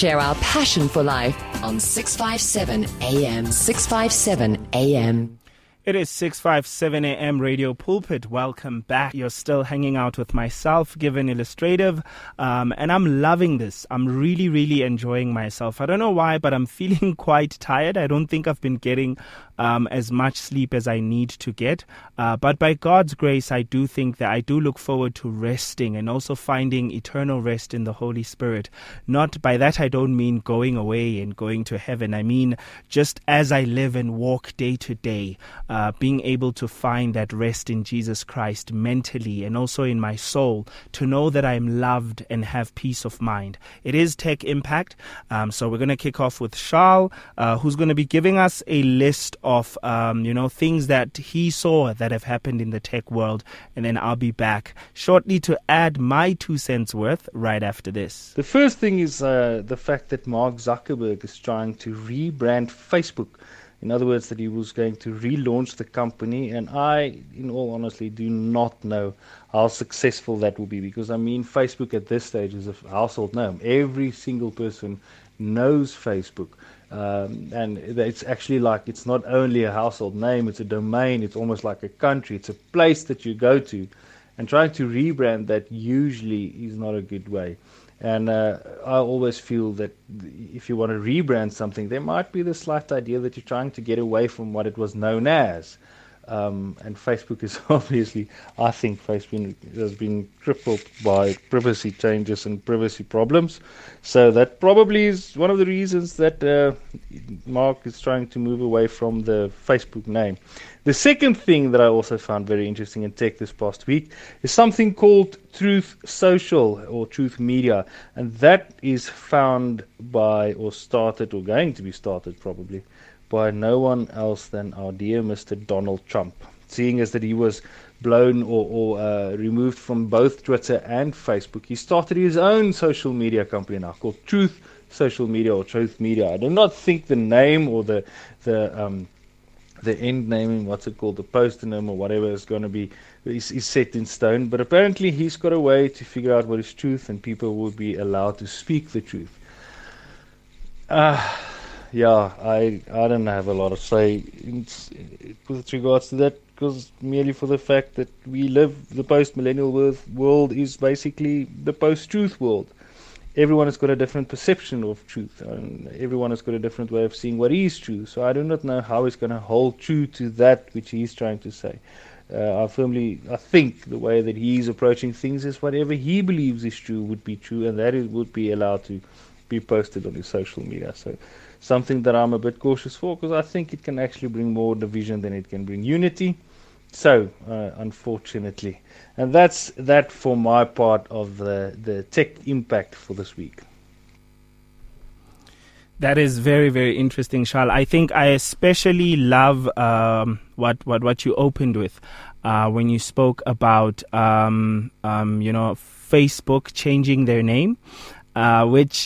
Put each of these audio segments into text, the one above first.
share our passion for life on 657 AM. 657 AM. It is 657 AM Radio Pulpit. Welcome back. You're still hanging out with myself, Given Illustrative, and I'm loving this. I'm really, really enjoying myself. I don't know why, but I'm feeling quite tired. I don't think I've been getting as much sleep as I need to get. But by God's grace, I do think that I do look forward to resting and also finding eternal rest in the Holy Spirit. Not by that, I don't mean going away and going to heaven. I mean, just as I live and walk day to day, being able to find that rest in Jesus Christ mentally and also in my soul, to know that I'm loved and have peace of mind. It is Tech Impact. So we're going to kick off with Charles, who's going to be giving us a list of, things that he saw that have happened in the tech world. And then I'll be back shortly to add my 2 cents worth right after this. The first thing is the fact that Mark Zuckerberg is trying to rebrand Facebook. In other words, that he was going to relaunch the company, and I, in all honesty, do not know how successful that will be, because I mean, Facebook at this stage is a household name. Every single person knows Facebook, and it's actually like, it's not only a household name, it's a domain, it's almost like a country, it's a place that you go to, and trying to rebrand that usually is not a good way. And I always feel that if you want to rebrand something, there might be the slight idea that you're trying to get away from what it was known as. And Facebook is obviously, I think Facebook has been crippled by privacy changes and privacy problems. So that probably is one of the reasons that Mark is trying to move away from the Facebook name. The second thing that I also found very interesting in tech this past week is something called Truth Social or Truth Media. And that is found by, or started, or going to be started probably, by no one else than our dear Mr. Donald Trump. Seeing as that he was blown or removed from both Twitter and Facebook, he started his own social media company now called Truth Social Media or Truth Media. I do not think the name or the end naming, what's it called, the poster-name or whatever is going to be, is set in stone. But apparently he's got a way to figure out what is truth, and people will be allowed to speak the truth. Yeah, I don't have a lot to say with regards to that, because merely for the fact that we live, the post-millennial world is basically the post-truth world. Everyone has got a different perception of truth, and everyone has got a different way of seeing what is true. So I do not know how he's going to hold true to that which he's trying to say. I think the way that he's approaching things is whatever he believes is true would be true, and that would be allowed to be posted on his social media. So something that I'm a bit cautious for, because I think it can actually bring more division than it can bring unity. So, unfortunately. And that's that for my part of the tech impact for this week. That is very, very interesting, Charles. I think I especially love what you opened with when you spoke about Facebook changing their name, which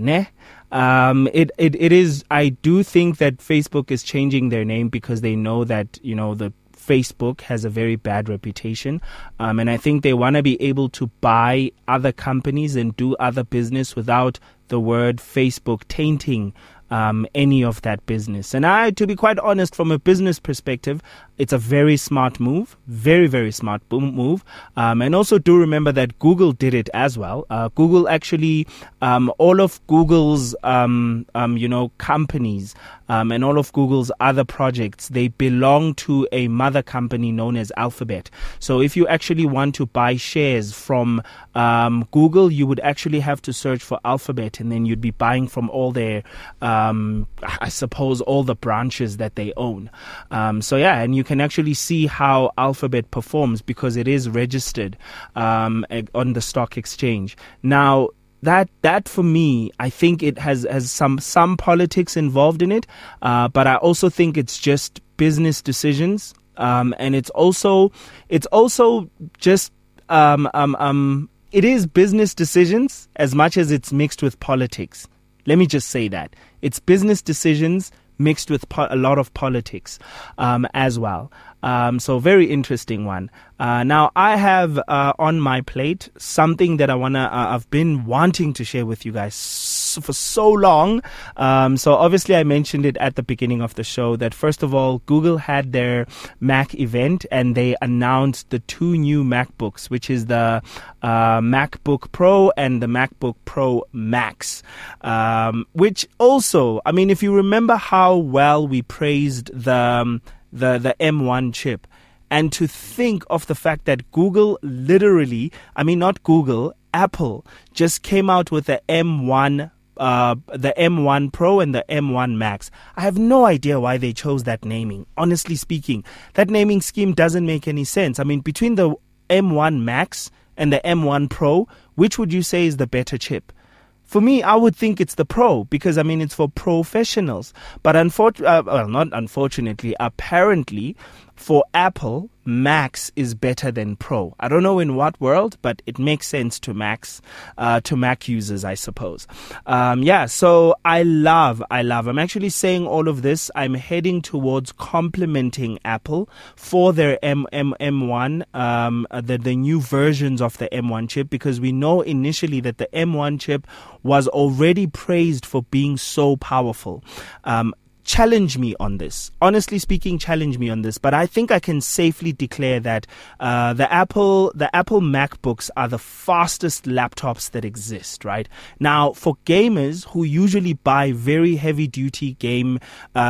it is. I do think that Facebook is changing their name because they know that the Facebook has a very bad reputation, and I think they want to be able to buy other companies and do other business without the word Facebook tainting any of that business. And to be quite honest, from a business perspective, it's a very smart move, very, very smart move. And also do remember that Google did it as well. Google actually, all of Google's, companies and all of Google's other projects, they belong to a mother company known as Alphabet. So if you actually want to buy shares from Google, you would actually have to search for Alphabet, and then you'd be buying from all their, I suppose, all the branches that they own. And you can actually see how Alphabet performs because it is registered on the stock exchange. Now, that for me, I think it has some politics involved in it, but I also think it's just business decisions, and it's also just it is business decisions as much as it's mixed with politics. Let me just say that it's business decisions mixed with a lot of politics as well. So very interesting one. Now I have on my plate something that I've been wanting to share with you guys so long. So obviously I mentioned it at the beginning of the show that first of all, Google had their Mac event and they announced the two new MacBooks, which is the MacBook Pro and the MacBook Pro Max, which also, I mean, if you remember how well we praised the M1 chip, and to think of the fact that Google literally, I mean, not Google, Apple just came out with the M1 Pro and the M1 Max. I have no idea why they chose that naming. Honestly speaking, that naming scheme doesn't make any sense. I mean, between the M1 Max and the M1 Pro, which would you say is the better chip? For me, I would think it's the Pro because, I mean, it's for professionals. But not unfortunately, apparently, for Apple, Max is better than Pro. I don't know in what world, but it makes sense to Mac users, I suppose. So I'm actually saying all of this. I'm heading towards complimenting Apple for their M1, the new versions of the M1 chip, because we know initially that the M1 chip was already praised for being so powerful. Challenge me on this. Honestly speaking, challenge me on this. But I think I can safely declare that the Apple MacBooks are the fastest laptops that exist, right? Now, for gamers who usually buy very heavy-duty gaming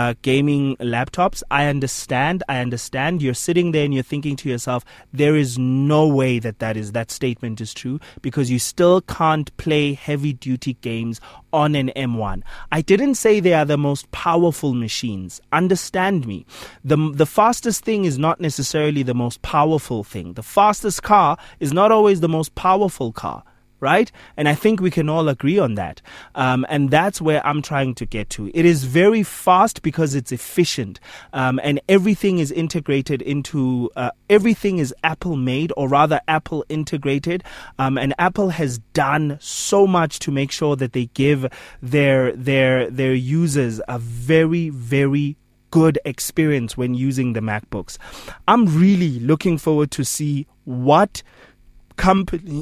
laptops, I understand. You're sitting there and you're thinking to yourself, there is no way that statement is true because you still can't play heavy-duty games on an M1. I didn't say they are the most powerful machines. Understand me. The fastest thing is not necessarily the most powerful thing. The fastest car is not always the most powerful car, right? And I think we can all agree on that. And that's where I'm trying to get to. It is very fast because it's efficient. And everything is integrated into, everything is Apple made, or rather Apple integrated. And Apple has done so much to make sure that they give their users a very, very good experience when using the MacBooks. I'm really looking forward to see what company...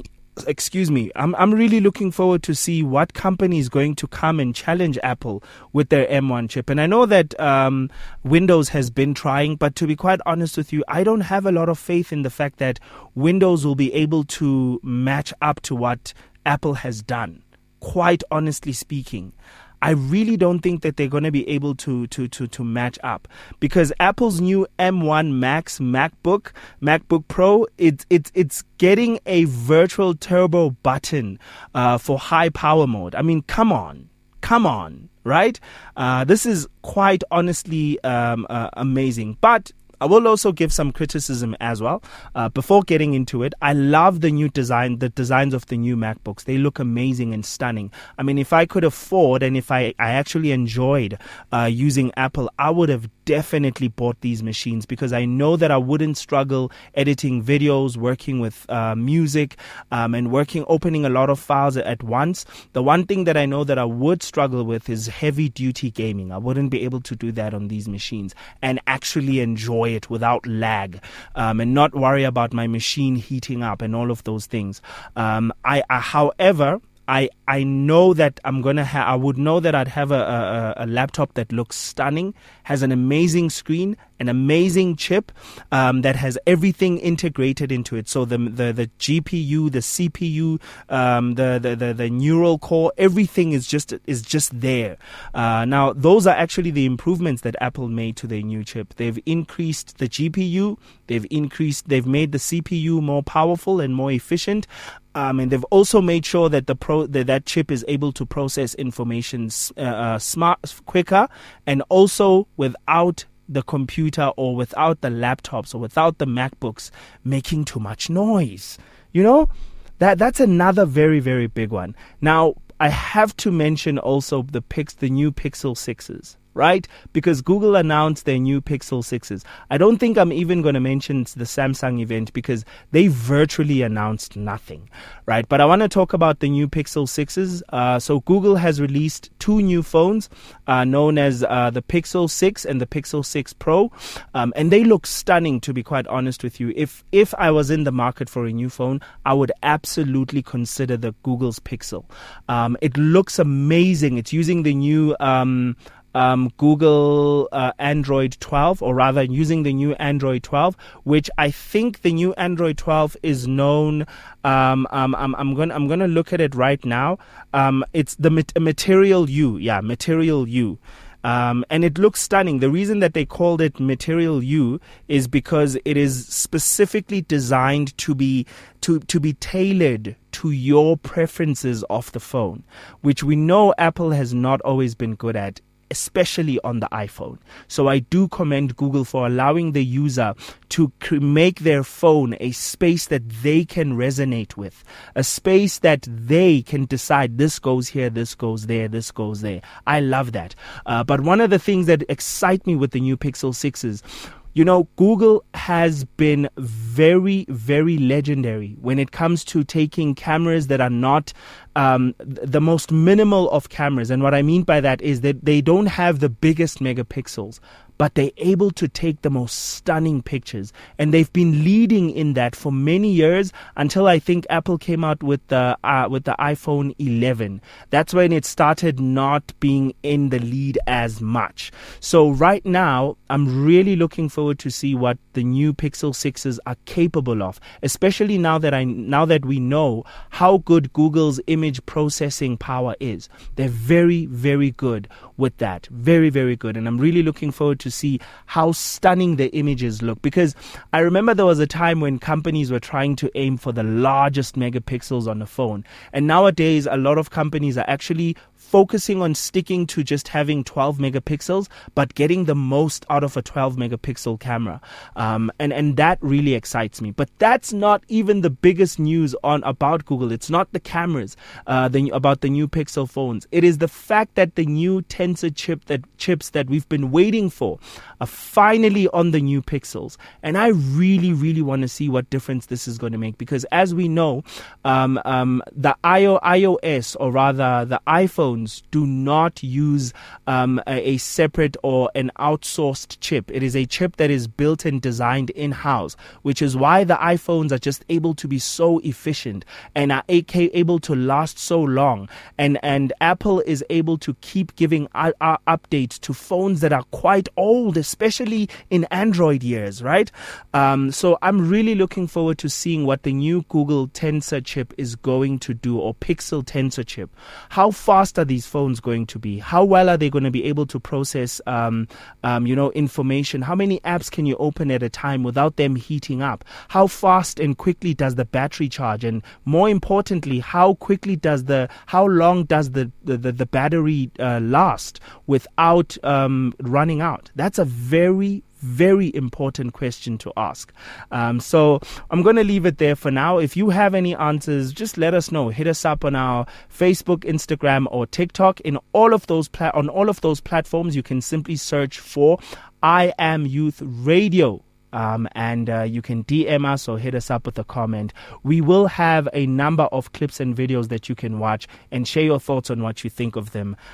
I'm really looking forward to see what company is going to come and challenge Apple with their M1 chip. And I know that Windows has been trying, but to be quite honest with you, I don't have a lot of faith in the fact that Windows will be able to match up to what Apple has done. Quite honestly speaking, I really don't think that they're going to be able to match up, because Apple's new M1 Max MacBook Pro, it's getting a virtual turbo button for high power mode. I mean, come on, right? This is quite honestly amazing, but I will also give some criticism as well. Before getting into it, I love the designs of the new MacBooks. They look amazing and stunning. I mean, if I could afford and if I actually enjoyed using Apple, I would have definitely bought these machines, because I know that I wouldn't struggle editing videos, working with music, and opening a lot of files at once. The one thing that I know that I would struggle with is heavy duty gaming. I wouldn't be able to do that on these machines and actually enjoy it without lag, and not worry about my machine heating up and all of those things. However, I know that I would know that I'd have a laptop that looks stunning, has an amazing screen, an amazing chip, that has everything integrated into it. So the GPU, the CPU, the neural core, everything is just there. Now, those are actually the improvements that Apple made to their new chip. They've increased the GPU, they've made the CPU more powerful and more efficient. And they've also made sure that that chip is able to process information quicker, and also without the computer or without the laptops or without the MacBooks making too much noise. You know, that's another very, very big one. Now, I have to mention also the new Pixel 6s. right? Because Google announced their new Pixel 6s. I don't think I'm even going to mention the Samsung event because they virtually announced nothing, right? But I want to talk about the new Pixel 6s. So Google has released two new phones known as the Pixel 6 and the Pixel 6 Pro. And they look stunning, to be quite honest with you. If I was in the market for a new phone, I would absolutely consider the Google's Pixel. It looks amazing. It's using the new Google Android 12, or rather using the new Android 12, which I think the new Android 12 is known. I'm going to look at it right now. It's the Material U. Yeah, Material U. And it looks stunning. The reason that they called it Material U is because it is specifically designed to be tailored to your preferences of the phone, which we know Apple has not always been good at, especially on the iPhone. So I do commend Google for allowing the user to make their phone a space that they can resonate with, a space that they can decide this goes here, this goes there, this goes there. I love that. But one of the things that excite me with the new Pixel 6s, you know, Google has been very, very legendary when it comes to taking cameras that are not the most minimal of cameras. And what I mean by that is that they don't have the biggest megapixels, but they're able to take the most stunning pictures. And they've been leading in that for many years until I think Apple came out with the iPhone 11. That's when it started not being in the lead as much. So right now, I'm really looking forward to see what the new Pixel 6s are capable of, especially now that we know how good Google's image processing power is. They're very, very good with that. Very, very good. And I'm really looking forward to see how stunning the images look, because I remember there was a time when companies were trying to aim for the largest megapixels on the phone. And nowadays, a lot of companies are actually focusing on sticking to just having 12 megapixels, but getting the most out of a 12 megapixel camera. And that really excites me. But that's not even the biggest news about Google. It's not the cameras about the new Pixel phones. It is the fact that the new Tensor chips that we've been waiting for are finally on the new Pixels. And I really, really want to see what difference this is going to make, because as we know, the iOS, or rather the iPhone, do not use a separate or an outsourced chip. It is a chip that is built and designed in-house, which is why the iPhones are just able to be so efficient and are able to last so long. And Apple is able to keep giving updates to phones that are quite old, especially in Android years, right? So I'm really looking forward to seeing what the new Google Tensor chip is going to do, or Pixel Tensor chip. How fast are these phones going to be? How well are they going to be able to process information? How many apps can you open at a time without them heating up? How fast and quickly does the battery charge? And more importantly, how long does the battery last without running out? That's a very, very important question to ask. So I'm going to leave it there for now. If you have any answers, just let us know. Hit us up on our Facebook, Instagram, or TikTok. On all of those platforms, you can simply search for I Am Youth Radio. And you can DM us or hit us up with a comment. We will have a number of clips and videos that you can watch and share your thoughts on what you think of them.